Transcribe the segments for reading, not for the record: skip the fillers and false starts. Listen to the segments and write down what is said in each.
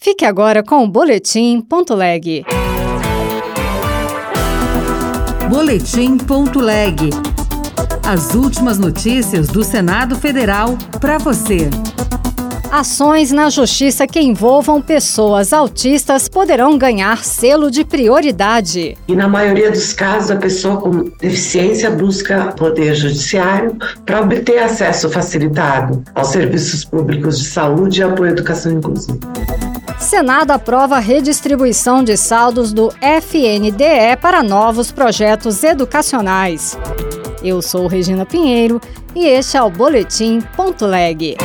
Fique agora com o Boletim.leg. Boletim.leg. As últimas notícias do Senado Federal para você. Ações na justiça que envolvam pessoas autistas poderão ganhar selo de prioridade. E na maioria dos casos, a pessoa com deficiência busca o Poder Judiciário para obter acesso facilitado aos serviços públicos de saúde e apoio à educação inclusiva. Senado aprova a redistribuição de saldos do FNDE para novos projetos educacionais. Eu sou Regina Pinheiro e este é o Boletim.leg.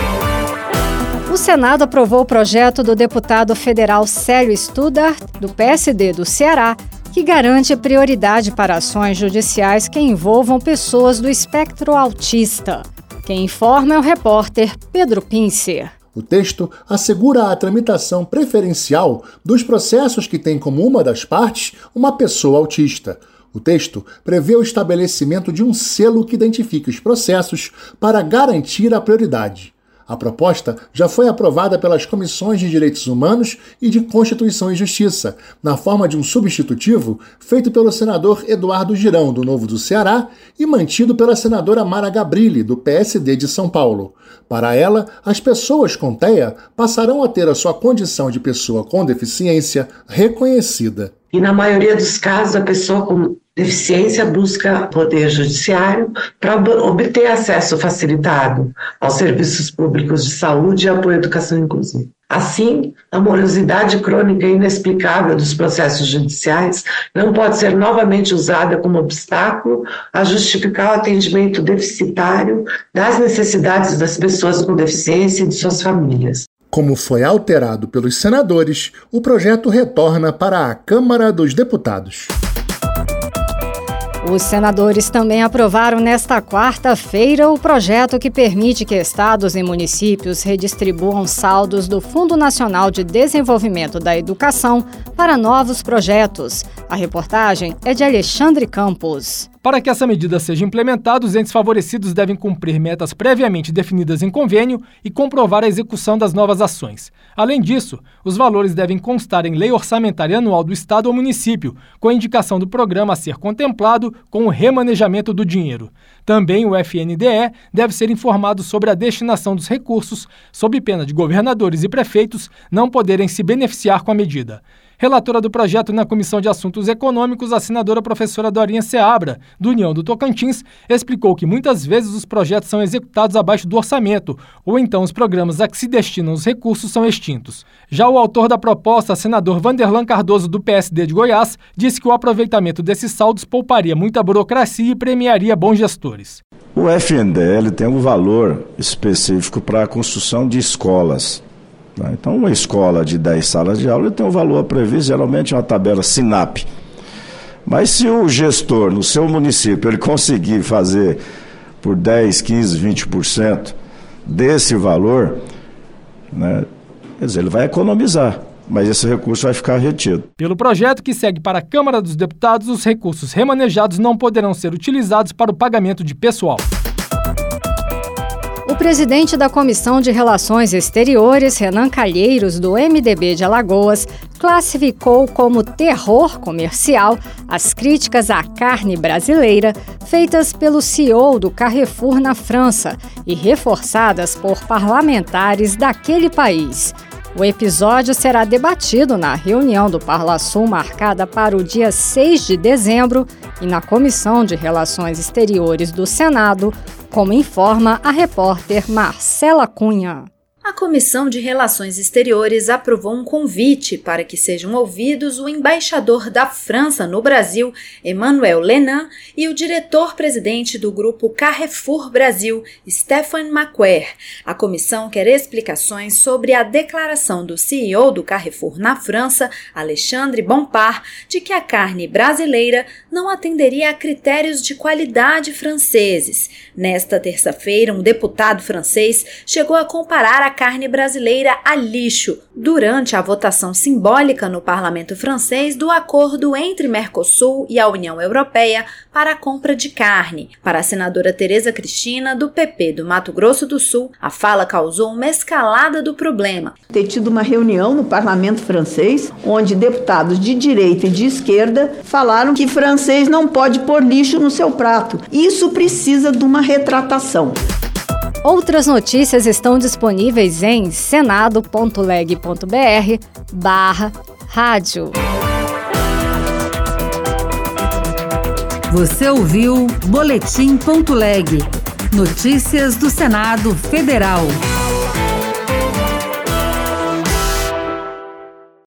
O Senado aprovou o projeto do deputado federal Célio Studdart, do PSD do Ceará, que garante prioridade para ações judiciais que envolvam pessoas do espectro autista. Quem informa é o repórter Pedro Pincer. O texto assegura a tramitação preferencial dos processos que têm como uma das partes uma pessoa autista. O texto prevê o estabelecimento de um selo que identifique os processos para garantir a prioridade. A proposta já foi aprovada pelas Comissões de Direitos Humanos e de Constituição e Justiça, na forma de um substitutivo feito pelo senador Eduardo Girão, do Novo do Ceará, e mantido pela senadora Mara Gabrilli, do PSD de São Paulo. Para ela, as pessoas com TEA passarão a ter a sua condição de pessoa com deficiência reconhecida. E na maioria dos casos, a pessoa com deficiência busca o Poder Judiciário para obter acesso facilitado aos serviços públicos de saúde e apoio à educação inclusiva. Assim, a morosidade crônica e inexplicável dos processos judiciais não pode ser novamente usada como obstáculo a justificar o atendimento deficitário das necessidades das pessoas com deficiência e de suas famílias. Como foi alterado pelos senadores, o projeto retorna para a Câmara dos Deputados. Os senadores também aprovaram nesta quarta-feira o projeto que permite que estados e municípios redistribuam saldos do Fundo Nacional de Desenvolvimento da Educação para novos projetos. A reportagem é de Alexandre Campos. Para que essa medida seja implementada, os entes favorecidos devem cumprir metas previamente definidas em convênio e comprovar a execução das novas ações. Além disso, os valores devem constar em lei orçamentária anual do Estado ou município, com a indicação do programa a ser contemplado com o remanejamento do dinheiro. Também o FNDE deve ser informado sobre a destinação dos recursos, sob pena de governadores e prefeitos não poderem se beneficiar com a medida. Relatora do projeto na Comissão de Assuntos Econômicos, a senadora professora Dorinha Seabra, do União do Tocantins, explicou que muitas vezes os projetos são executados abaixo do orçamento, ou então os programas a que se destinam os recursos são extintos. Já o autor da proposta, senador Vanderlan Cardoso, do PSD de Goiás, disse que o aproveitamento desses saldos pouparia muita burocracia e premiaria bons gestores. O FNDE tem um valor específico para a construção de escolas. Então, uma escola de 10 salas de aula tem um valor previsto, geralmente uma tabela SINAP. Mas se o gestor, no seu município, ele conseguir fazer por 10, 15, 20% desse valor, né, quer dizer, ele vai economizar, mas esse recurso vai ficar retido. Pelo projeto que segue para a Câmara dos Deputados, os recursos remanejados não poderão ser utilizados para o pagamento de pessoal. O presidente da Comissão de Relações Exteriores, Renan Calheiros, do MDB de Alagoas, classificou como terror comercial as críticas à carne brasileira feitas pelo CEO do Carrefour na França e reforçadas por parlamentares daquele país. O episódio será debatido na reunião do Parlasul marcada para o dia 6 de dezembro e na Comissão de Relações Exteriores do Senado, como informa a repórter Marcela Cunha. A Comissão de Relações Exteriores aprovou um convite para que sejam ouvidos o embaixador da França no Brasil, Emmanuel Lenin, e o diretor-presidente do grupo Carrefour Brasil, Stéphane Maquer. A comissão quer explicações sobre a declaração do CEO do Carrefour na França, Alexandre Bompard, de que a carne brasileira não atenderia a critérios de qualidade franceses. Nesta terça-feira, um deputado francês chegou a comparar a carne brasileira a lixo, durante a votação simbólica no parlamento francês do acordo entre Mercosul e a União Europeia para a compra de carne. Para a senadora Tereza Cristina, do PP do Mato Grosso do Sul, a fala causou uma escalada do problema. Ter tido uma reunião no parlamento francês, onde deputados de direita e de esquerda falaram que francês não pode pôr lixo no seu prato. Isso precisa de uma retratação. Outras notícias estão disponíveis em senado.leg.br/rádio. Você ouviu Boletim.leg. Notícias do Senado Federal.